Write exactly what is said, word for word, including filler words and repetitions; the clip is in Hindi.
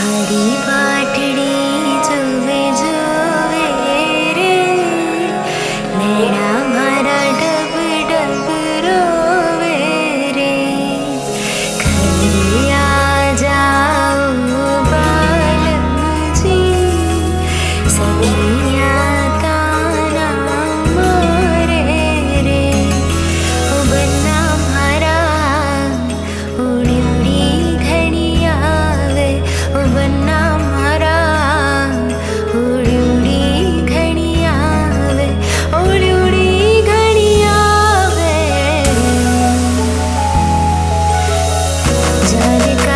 थारी बाटड़ी जुवे जुवे रे, नैना मारा डब डब रोवे रे। घर आ जाओ बालम जी, सखिया ताना मारे रे। ओ बन्ना मारा उड़ी उड़ी घड़ी आवे, ओ बन्ना मारा उड़ी उड़ी घड़ी आवे, उड़ी उड़ी घड़ी आवे। जाने का